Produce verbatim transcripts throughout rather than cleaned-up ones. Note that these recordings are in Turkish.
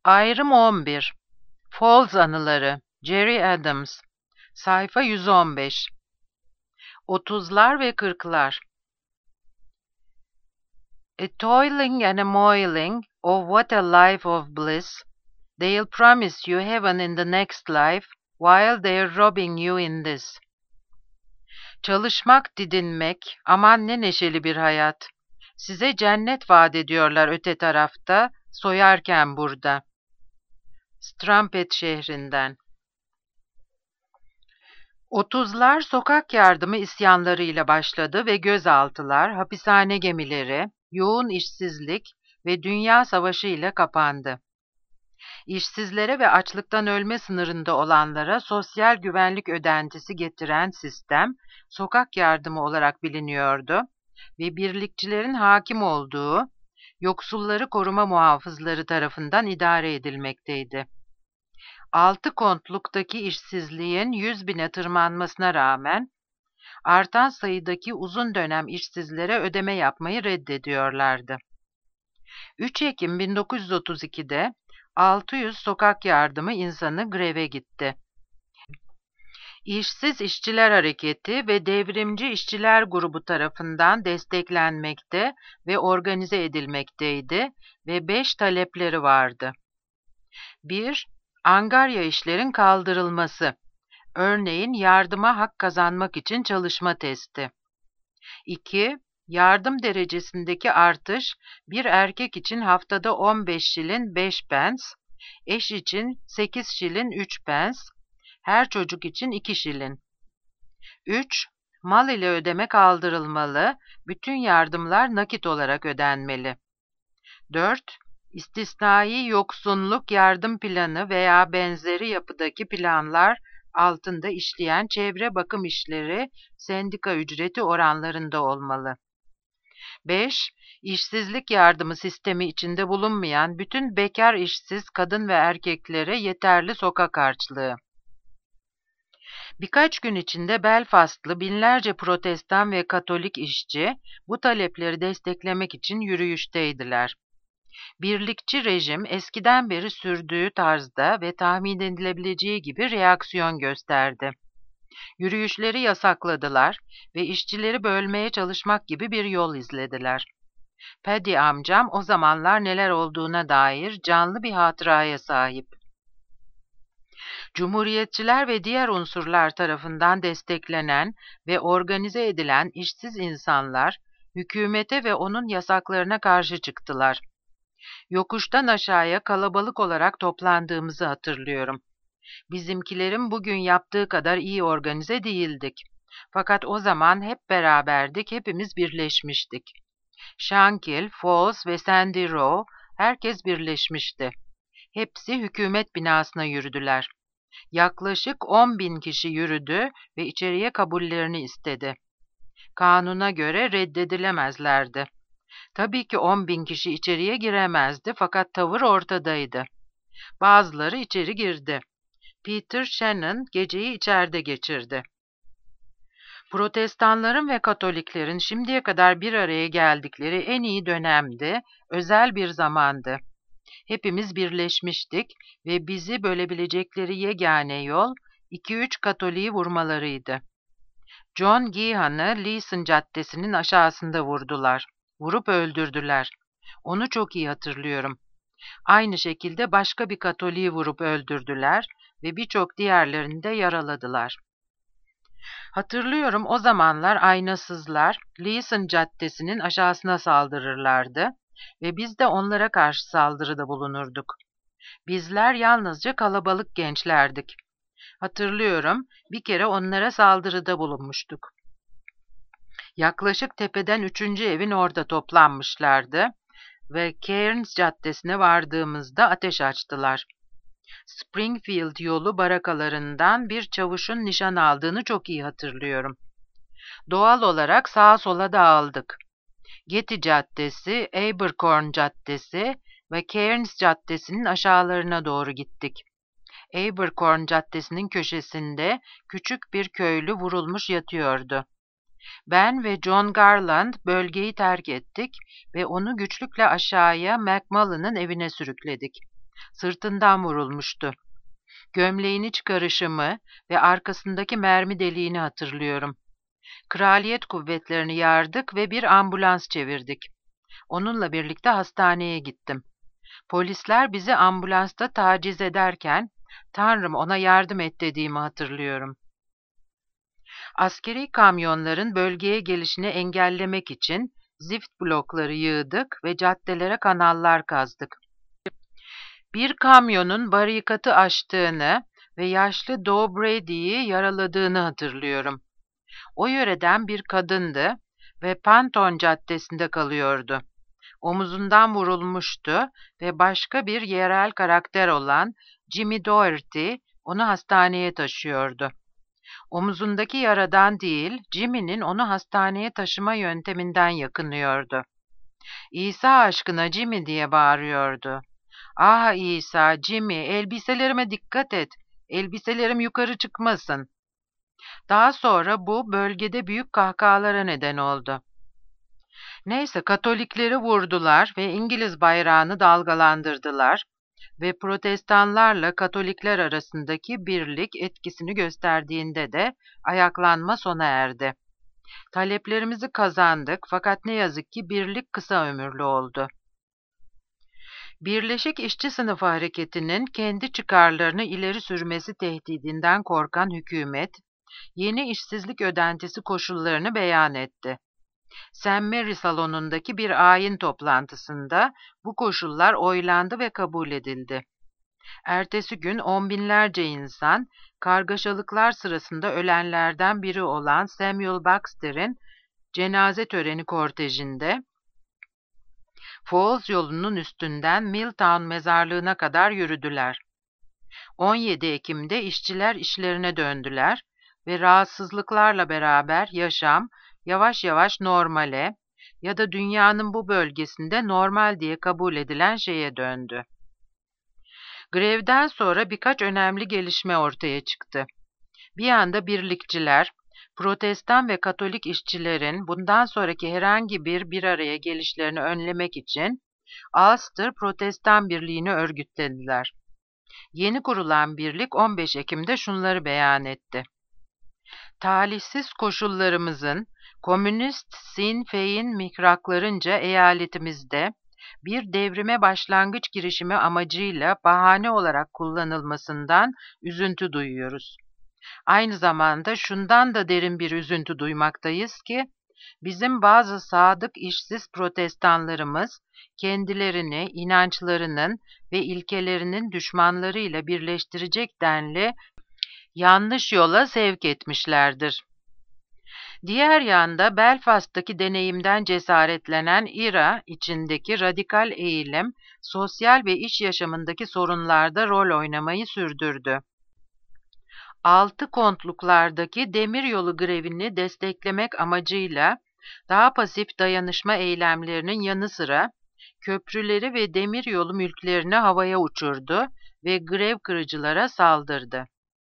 Ayrım on bir. Falls Anıları. Jerry Adams. Sayfa yüz on beş. Otuzlar ve kırklar. A toiling and a moiling, oh what a life of bliss! They'll promise you heaven in the next life, while they're robbing you in this. Çalışmak, didinmek, aman ne neşeli bir hayat. Size cennet vaat ediyorlar öte tarafta, soyarken burada. Strampet şehrinden. Otuzlar sokak yardımı isyanlarıyla başladı ve gözaltılar, hapishane gemileri, yoğun işsizlik ve dünya savaşı ile kapandı. İşsizlere ve açlıktan ölme sınırında olanlara sosyal güvenlik ödentisi getiren sistem, sokak yardımı olarak biliniyordu ve birlikçilerin hakim olduğu, yoksulları koruma muhafızları tarafından idare edilmekteydi. Altı kontluktaki işsizliğin yüz bine tırmanmasına rağmen, artan sayıdaki uzun dönem işsizlere ödeme yapmayı reddediyorlardı. üç Ekim bin dokuz yüz otuz iki'de altı yüz sokak yardımı insanı greve gitti. İşsiz İşçiler Hareketi ve Devrimci İşçiler Grubu tarafından desteklenmekte ve organize edilmekteydi ve beş talepleri vardı. bir Angarya işlerin kaldırılması. Örneğin yardıma hak kazanmak için çalışma testi. iki Yardım derecesindeki artış, bir erkek için haftada on beş şilin beş pence, eş için sekiz şilin üç pence, her çocuk için iki şilin. üç Mal ile ödeme kaldırılmalı, bütün yardımlar nakit olarak ödenmeli. dört İstisnai yoksunluk yardım planı veya benzeri yapıdaki planlar altında işleyen çevre bakım işleri sendika ücreti oranlarında olmalı. beş İşsizlik yardımı sistemi içinde bulunmayan bütün bekar işsiz kadın ve erkeklere yeterli sokak harçlığı. Birkaç gün içinde Belfastlı binlerce Protestan ve Katolik işçi bu talepleri desteklemek için yürüyüşteydiler. Birlikçi rejim eskiden beri sürdüğü tarzda ve tahmin edilebileceği gibi reaksiyon gösterdi. Yürüyüşleri yasakladılar ve işçileri bölmeye çalışmak gibi bir yol izlediler. Paddy amcam o zamanlar neler olduğuna dair canlı bir hatıraya sahip. Cumhuriyetçiler ve diğer unsurlar tarafından desteklenen ve organize edilen işsiz insanlar, hükümete ve onun yasaklarına karşı çıktılar. Yokuştan aşağıya kalabalık olarak toplandığımızı hatırlıyorum. Bizimkilerin bugün yaptığı kadar iyi organize değildik. Fakat o zaman hep beraberdik, hepimiz birleşmiştik. Shankill, Falls ve Sandy Row, herkes birleşmişti. Hepsi hükümet binasına yürüdüler. Yaklaşık on bin kişi yürüdü ve içeriye kabullerini istedi. Kanuna göre reddedilemezlerdi. Tabii ki on bin kişi içeriye giremezdi fakat tavır ortadaydı. Bazıları içeri girdi. Peter Shannon geceyi içeride geçirdi. Protestanların ve Katoliklerin şimdiye kadar bir araya geldikleri en iyi dönemdi, özel bir zamandı. Hepimiz birleşmiştik ve bizi bölebilecekleri yegane yol iki üç Katolik'i vurmalarıydı. John Geehan'ı Leeson Caddesi'nin aşağısında vurdular. Vurup öldürdüler. Onu çok iyi hatırlıyorum. Aynı şekilde başka bir Katolik'i vurup öldürdüler ve birçok diğerlerini de yaraladılar. Hatırlıyorum o zamanlar aynasızlar Leeson Caddesi'nin aşağısına saldırırlardı ve biz de onlara karşı saldırıda bulunurduk. Bizler yalnızca kalabalık gençlerdik. Hatırlıyorum bir kere onlara saldırıda bulunmuştuk. Yaklaşık tepeden üçüncü evin orada toplanmışlardı ve Cairns Caddesi'ne vardığımızda ateş açtılar. Springfield yolu barakalarından bir çavuşun nişan aldığını çok iyi hatırlıyorum. Doğal olarak sağa sola dağıldık. Getty Caddesi, Abercorn Caddesi ve Cairns Caddesi'nin aşağılarına doğru gittik. Abercorn Caddesi'nin köşesinde küçük bir köylü vurulmuş yatıyordu. Ben ve John Garland bölgeyi terk ettik ve onu güçlükle aşağıya McMullen'ın evine sürükledik. Sırtından vurulmuştu. Gömleğini çıkarışımı ve arkasındaki mermi deliğini hatırlıyorum. Kraliyet kuvvetlerini yardık ve bir ambulans çevirdik. Onunla birlikte hastaneye gittim. Polisler bizi ambulansta taciz ederken, "Tanrım ona yardım et" dediğimi hatırlıyorum. Askeri kamyonların bölgeye gelişini engellemek için zift blokları yığdık ve caddelere kanallar kazdık. Bir kamyonun barikatı aştığını ve yaşlı Doe Brady'yi yaraladığını hatırlıyorum. O yöreden bir kadındı ve Panton Caddesi'nde kalıyordu. Omuzundan vurulmuştu ve başka bir yerel karakter olan Jimmy Doherty onu hastaneye taşıyordu. Omuzundaki yaradan değil, Jimmy'nin onu hastaneye taşıma yönteminden yakınıyordu. "İsa aşkına Jimmy" diye bağırıyordu. "Ah İsa, Jimmy, elbiselerime dikkat et, elbiselerim yukarı çıkmasın." Daha sonra bu bölgede büyük kahkahalara neden oldu. Neyse, Katolikleri vurdular ve İngiliz bayrağını dalgalandırdılar ve Protestanlarla Katolikler arasındaki birlik etkisini gösterdiğinde de ayaklanma sona erdi. Taleplerimizi kazandık fakat ne yazık ki birlik kısa ömürlü oldu. Birleşik İşçi Sınıfı Hareketi'nin kendi çıkarlarını ileri sürmesi tehdidinden korkan hükümet, yeni işsizlik ödentisi koşullarını beyan etti. Saint Mary salonundaki bir ayin toplantısında bu koşullar oylandı ve kabul edildi. Ertesi gün on binlerce insan, kargaşalıklar sırasında ölenlerden biri olan Samuel Baxter'in cenaze töreni kortejinde, Falls yolunun üstünden Milltown mezarlığına kadar yürüdüler. on yedi Ekim'de işçiler işlerine döndüler ve rahatsızlıklarla beraber yaşam yavaş yavaş normale ya da dünyanın bu bölgesinde normal diye kabul edilen şeye döndü. Grevden sonra birkaç önemli gelişme ortaya çıktı. Bir anda birlikçiler, Protestan ve Katolik işçilerin bundan sonraki herhangi bir bir araya gelişlerini önlemek için Ulster Protestan Birliği'ni örgütlediler. Yeni kurulan birlik on beş Ekim'de şunları beyan etti: "Talihsiz koşullarımızın Komünist Sinn Féin mihraklarınca eyaletimizde bir devrime başlangıç girişimi amacıyla bahane olarak kullanılmasından üzüntü duyuyoruz. Aynı zamanda şundan da derin bir üzüntü duymaktayız ki, bizim bazı sadık işsiz protestanlarımız kendilerini inançlarının ve ilkelerinin düşmanlarıyla birleştirecek denli yanlış yola sevk etmişlerdir." Diğer yanda Belfast'taki deneyimden cesaretlenen I R A içindeki radikal eğilim, sosyal ve iş yaşamındaki sorunlarda rol oynamayı sürdürdü. Altı kontluklardaki demiryolu grevini desteklemek amacıyla daha pasif dayanışma eylemlerinin yanı sıra köprüleri ve demiryolu mülklerini havaya uçurdu ve grev kırıcılara saldırdı.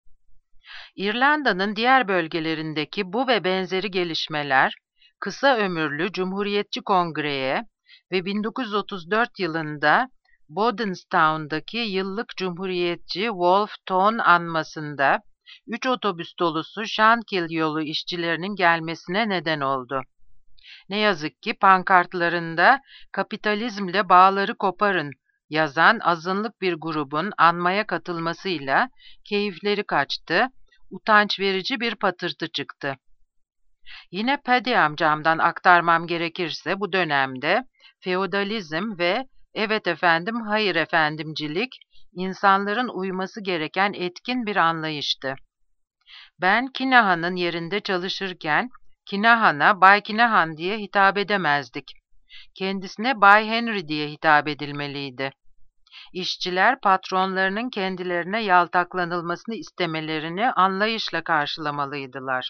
İrlanda'nın diğer bölgelerindeki bu ve benzeri gelişmeler, kısa ömürlü Cumhuriyetçi Kongre'ye ve bin dokuz yüz otuz dört yılında Bodenstown'daki yıllık Cumhuriyetçi Wolfe Tone anmasında üç otobüs dolusu Shankill yolu işçilerinin gelmesine neden oldu. Ne yazık ki pankartlarında "Kapitalizmle bağları koparın" yazan azınlık bir grubun anmaya katılmasıyla keyifleri kaçtı, utanç verici bir patırtı çıktı. Yine Paddy amcamdan aktarmam gerekirse bu dönemde feodalizm ve "evet efendim, hayır efendimcilik" insanların uyması gereken etkin bir anlayıştı. Ben Kinahan'ın yerinde çalışırken Kinahan'a Bay Kinahan diye hitap edemezdik. Kendisine Bay Henry diye hitap edilmeliydi. İşçiler patronlarının kendilerine yaltaklanılmasını istemelerini anlayışla karşılamalıydılar.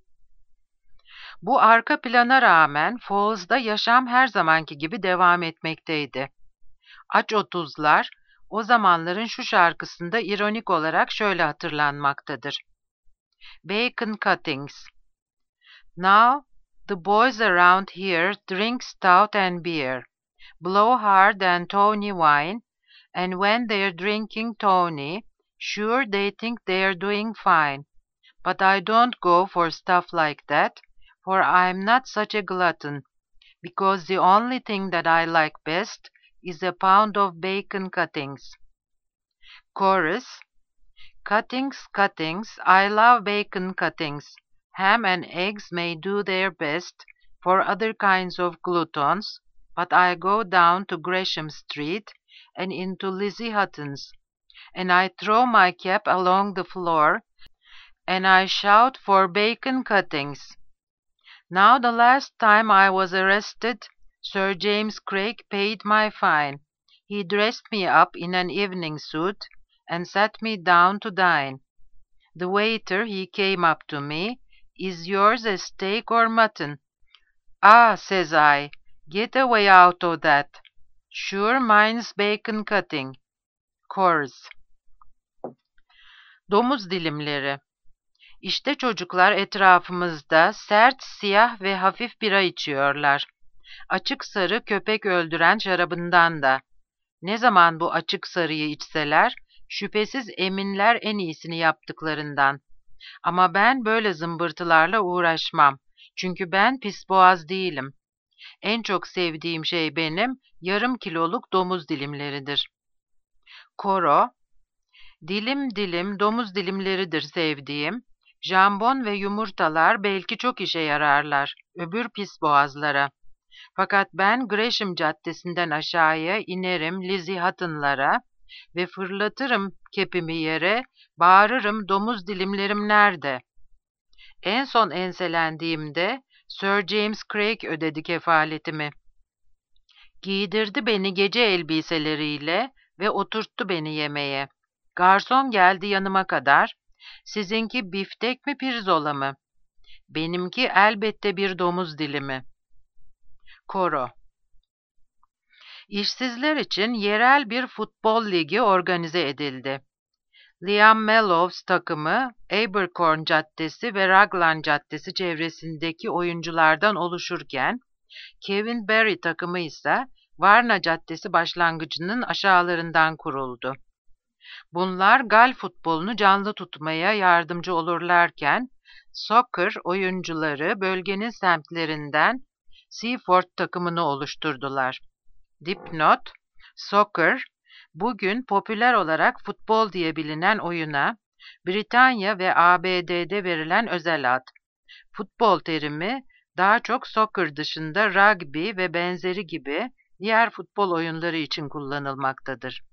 Bu arka plana rağmen Falls'da yaşam her zamanki gibi devam etmekteydi. Aç otuzlar o zamanların şu şarkısında ironik olarak şöyle hatırlanmaktadır: Bacon Cuttings. Now the boys around here drink stout and beer, blow hard and tawny wine, And when they're drinking tony, sure they think they're doing fine. But I don't go for stuff like that, for I'm not such a glutton, because the only thing that I like best is a pound of bacon cuttings. Chorus. Cuttings, cuttings, I love bacon cuttings. Ham and eggs may do their best for other kinds of gluttons, but I go down to Gresham Street and into Lizzie Hutton's, and I throw my cap along the floor, and I shout for bacon cuttings. Now the last time I was arrested, Sir James Craig paid my fine. He dressed me up in an evening suit and sat me down to dine. The waiter he came up to me, "Is yours a steak or mutton?" "Ah," says I, "get away out o' that. Sure mine's bacon cutting." Chorus. Domuz dilimleri. İşte çocuklar etrafımızda sert, siyah ve hafif bira içiyorlar. Açık sarı köpek öldüren şarabından da. Ne zaman bu açık sarıyı içseler, şüphesiz eminler en iyisini yaptıklarından. Ama ben böyle zımbırtılarla uğraşmam. Çünkü ben pisboğaz değilim. En çok sevdiğim şey benim yarım kiloluk domuz dilimleridir. Koro. Dilim dilim domuz dilimleridir sevdiğim. Jambon ve yumurtalar belki çok işe yararlar öbür pisboğazlara. Fakat ben Gresham Caddesi'nden aşağıya inerim Lizzie Hutton'lara ve fırlatırım kepimi yere, bağırırım domuz dilimlerim nerede? En son enselendiğimde Sir James Craig ödedi kefaletimi. Giydirdi beni gece elbiseleriyle ve oturttu beni yemeğe. Garson geldi yanıma kadar. "Sizinki biftek mi pirzola mı?" "Benimki elbette bir domuz dilimi." Koro. İşsizler için yerel bir futbol ligi organize edildi. Liam Mellows takımı Abercorn Caddesi ve Raglan Caddesi çevresindeki oyunculardan oluşurken, Kevin Barry takımı ise Varna Caddesi başlangıcının aşağılarından kuruldu. Bunlar gal futbolunu canlı tutmaya yardımcı olurlarken, soccer oyuncuları bölgenin semtlerinden Seaford takımını oluşturdular. Dipnot, soccer, bugün popüler olarak futbol diye bilinen oyuna, Britanya ve A B D'de verilen özel ad. Futbol terimi daha çok soccer dışında rugby ve benzeri gibi diğer futbol oyunları için kullanılmaktadır.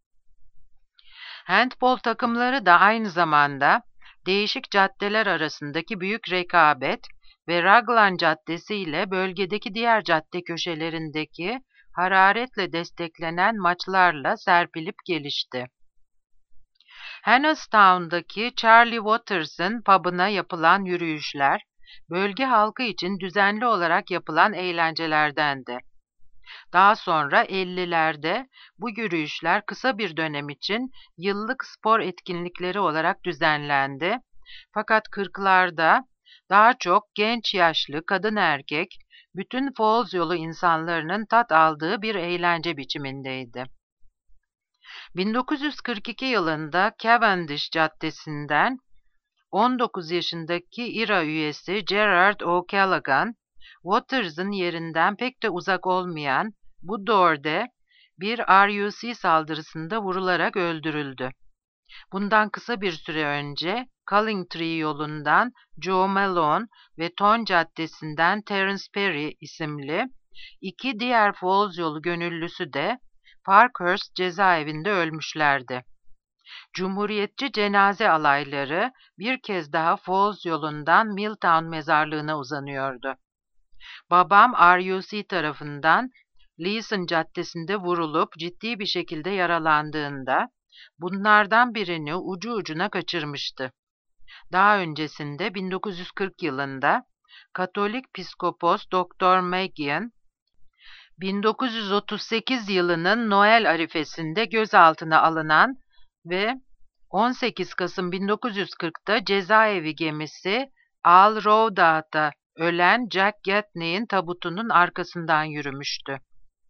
Handbol takımları da aynı zamanda değişik caddeler arasındaki büyük rekabet ve Raglan Caddesi ile bölgedeki diğer cadde köşelerindeki hararetle desteklenen maçlarla serpilip gelişti. Hannahstown'daki Charlie Waters'ın pub'ına yapılan yürüyüşler, bölge halkı için düzenli olarak yapılan eğlencelerdendi. Daha sonra ellilerde bu yürüyüşler kısa bir dönem için yıllık spor etkinlikleri olarak düzenlendi. Fakat kırklarda daha çok genç yaşlı kadın erkek, bütün Falls yolu insanlarının tat aldığı bir eğlence biçimindeydi. bin dokuz yüz kırk iki yılında Cavendish Caddesi'nden on dokuz yaşındaki I R A üyesi Gerard O'Callaghan, Waters'ın yerinden pek de uzak olmayan bu Door'de bir R U C saldırısında vurularak öldürüldü. Bundan kısa bir süre önce Cullingtree yolundan Joe Malone ve Ton Caddesi'nden Terence Perry isimli iki diğer Falls yolu gönüllüsü de Parkhurst cezaevinde ölmüşlerdi. Cumhuriyetçi cenaze alayları bir kez daha Falls yolundan Milltown mezarlığına uzanıyordu. Babam R U C tarafından Leeson Caddesi'nde vurulup ciddi bir şekilde yaralandığında bunlardan birini ucu ucuna kaçırmıştı. Daha öncesinde bin dokuz yüz kırk yılında Katolik Piskopos Doktor Magian, bin dokuz yüz otuz sekiz yılının Noel arifesinde gözaltına alınan ve on sekiz Kasım bin dokuz yüz kırkta cezaevi gemisi Al Roudaat'ta ölen Jack Gaffney'in tabutunun arkasından yürümüştü.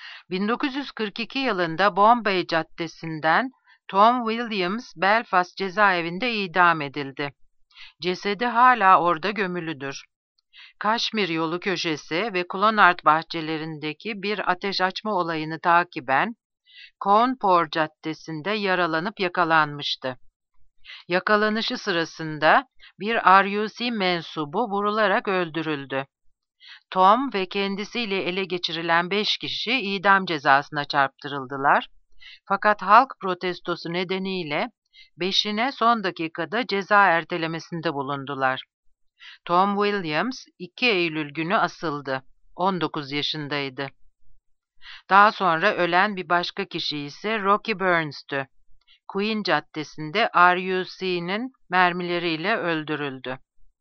bin dokuz yüz kırk iki yılında Bombay Caddesi'nden Tom Williams Belfast cezaevinde idam edildi. Cesedi hala orada gömülüdür. Kaşmir yolu köşesi ve Clonard bahçelerindeki bir ateş açma olayını takiben Cawnpore Caddesi'nde yaralanıp yakalanmıştı. Yakalanışı sırasında bir R U C mensubu vurularak öldürüldü. Tom ve kendisiyle ele geçirilen beş kişi idam cezasına çarptırıldılar. Fakat halk protestosu nedeniyle beşine son dakikada ceza ertelemesinde bulundular. Tom Williams iki Eylül günü asıldı. on dokuz yaşındaydı. Daha sonra ölen bir başka kişi ise Rocky Burns'tü. Queen Caddesi'nde R U C'nin mermileriyle öldürüldü.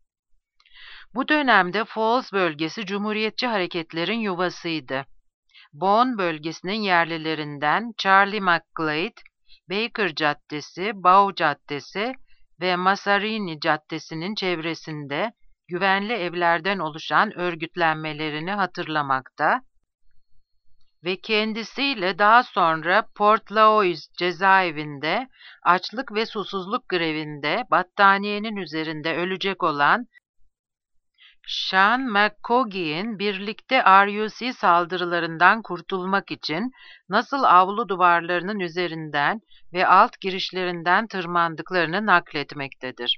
Bu dönemde Falls bölgesi Cumhuriyetçi hareketlerin yuvasıydı. Bourne bölgesinin yerlilerinden Charlie McGlade, Baker Caddesi, Bow Caddesi ve Masarini Caddesi'nin çevresinde güvenli evlerden oluşan örgütlenmelerini hatırlamakta ve kendisiyle daha sonra Portlaoise cezaevinde açlık ve susuzluk grevinde battaniyenin üzerinde ölecek olan Sean McCaughey'in birlikte R U C saldırılarından kurtulmak için nasıl avlu duvarlarının üzerinden ve alt girişlerinden tırmandıklarını nakletmektedir.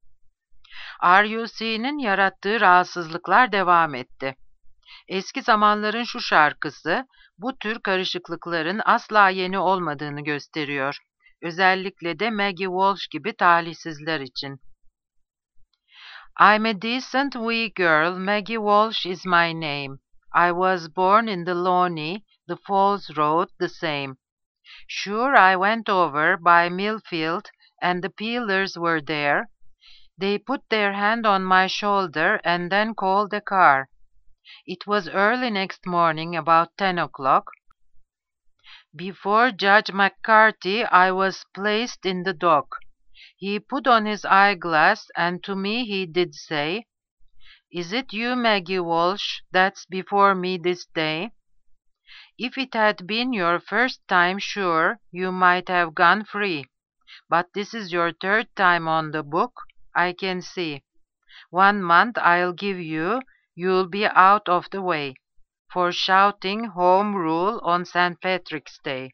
R U C'nin yarattığı rahatsızlıklar devam etti. Eski zamanların şu şarkısı bu tür karışıklıkların asla yeni olmadığını gösteriyor. Özellikle de Maggie Walsh gibi talihsizler için. I'm a decent wee girl, Maggie Walsh is my name. I was born in the Loney, the Falls Road the same. Sure I went over by Millfield and the peelers were there. They put their hand on my shoulder and then called a car. It was early next morning, about ten o'clock. Before Judge McCarthy I was placed in the dock. He put on his eyeglass and to me he did say, "Is it you, Maggie Walsh, that's before me this day? If it had been your first time, sure, you might have gone free. But this is your third time on the book, I can see. One month I'll give you, you'll be out of the way, for shouting Home Rule on Saint Patrick's Day.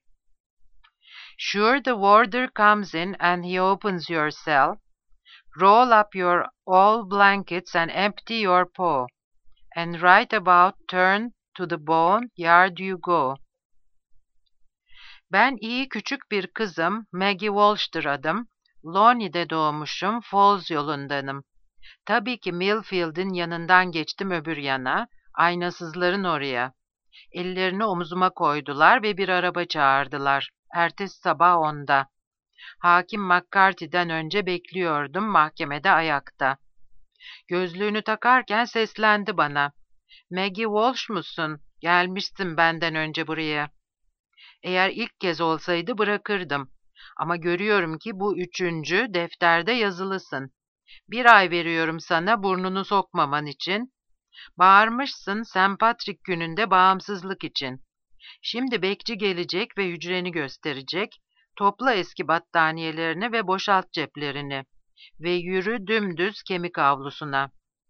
Sure the warder comes in and he opens your cell. Roll up your old blankets and empty your paw, and right about turn to the bone yard you go." Ben iyi küçük bir kızım, Maggie Walsh'tır adım. Loney'de doğmuşum, Falls yolundanım. Tabii ki Millfield'in yanından geçtim öbür yana, aynasızların oraya. Ellerini omuzuma koydular ve bir araba çağırdılar. Ertesi sabah onda. Hakim McCarthy'den önce bekliyordum mahkemede ayakta. Gözlüğünü takarken seslendi bana. "Maggie Walsh musun? Gelmişsin benden önce buraya." Eğer ilk kez olsaydı bırakırdım. Ama görüyorum ki bu üçüncü, defterde yazılısın. Bir ay veriyorum sana burnunu sokmaman için. Bağırmışsın Saint Patrick gününde bağımsızlık için. Şimdi bekçi gelecek ve hücreni gösterecek. Topla eski battaniyelerini ve boşalt ceplerini. Ve yürü dümdüz kemik avlusuna.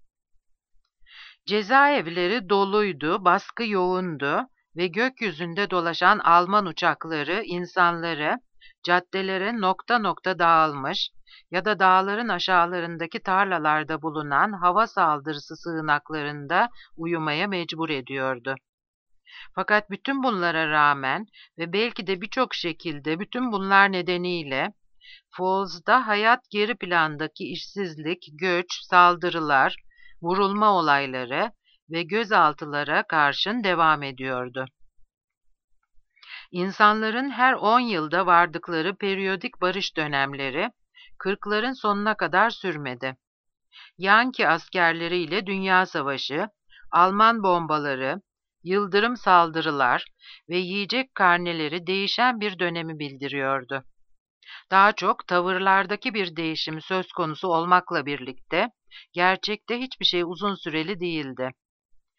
Cezaevleri doluydu, baskı yoğundu ve gökyüzünde dolaşan Alman uçakları insanları caddelere nokta nokta dağılmış ya da dağların aşağılarındaki tarlalarda bulunan hava saldırısı sığınaklarında uyumaya mecbur ediyordu. Fakat bütün bunlara rağmen ve belki de birçok şekilde bütün bunlar nedeniyle Falls'da hayat geri plandaki işsizlik, göç, saldırılar, vurulma olayları ve gözaltılara karşın devam ediyordu. İnsanların her on yılda vardıkları periyodik barış dönemleri kırkların sonuna kadar sürmedi. Yankee askerleriyle Dünya Savaşı, Alman bombaları, yıldırım saldırılar ve yiyecek karneleri değişen bir dönemi bildiriyordu. Daha çok tavırlardaki bir değişim söz konusu olmakla birlikte gerçekte hiçbir şey uzun süreli değildi.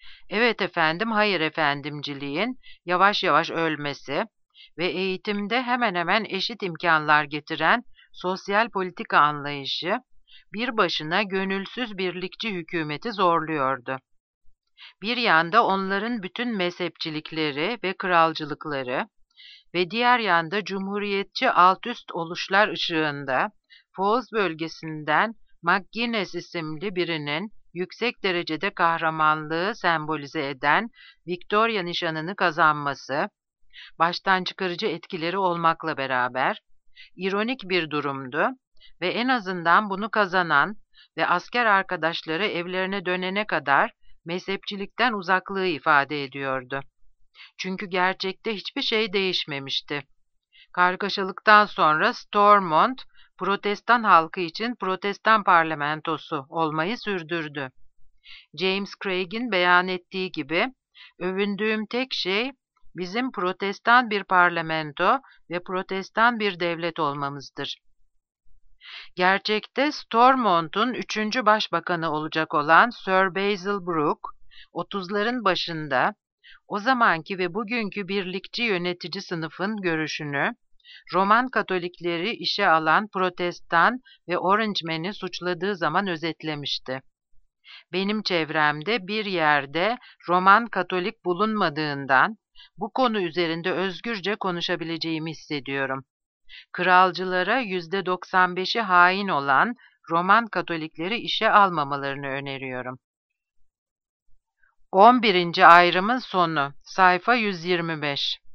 Evet efendim, hayır efendimciliğin yavaş yavaş ölmesi ve eğitimde hemen hemen eşit imkanlar getiren sosyal politika anlayışı bir başına gönülsüz birlikçi hükümeti zorluyordu. Bir yanda onların bütün mezhepçilikleri ve kralcılıkları ve diğer yanda cumhuriyetçi altüst oluşlar ışığında Falls bölgesinden McGuinness isimli birinin yüksek derecede kahramanlığı sembolize eden Victoria nişanını kazanması, baştan çıkarıcı etkileri olmakla beraber, ironik bir durumdu ve en azından bunu kazanan ve asker arkadaşları evlerine dönene kadar mezhepçilikten uzaklığı ifade ediyordu. Çünkü gerçekte hiçbir şey değişmemişti. Kargaşalıktan sonra Stormont, Protestan halkı için Protestan parlamentosu olmayı sürdürdü. James Craig'in beyan ettiği gibi, övündüğüm tek şey bizim Protestan bir parlamento ve Protestan bir devlet olmamızdır. Gerçekte Stormont'un üçüncü başbakanı olacak olan Sir Basil Brooke, otuzların başında o zamanki ve bugünkü birlikçi yönetici sınıfın görüşünü, Roman Katolikleri işe alan Protestan ve Orangemen'i suçladığı zaman özetlemişti. Benim çevremde bir yerde Roman Katolik bulunmadığından bu konu üzerinde özgürce konuşabileceğimi hissediyorum. Kralcılara yüzde doksan beşi hain olan Roman Katolikleri işe almamalarını öneriyorum. on birinci ayrımın sonu, sayfa yüz yirmi beş.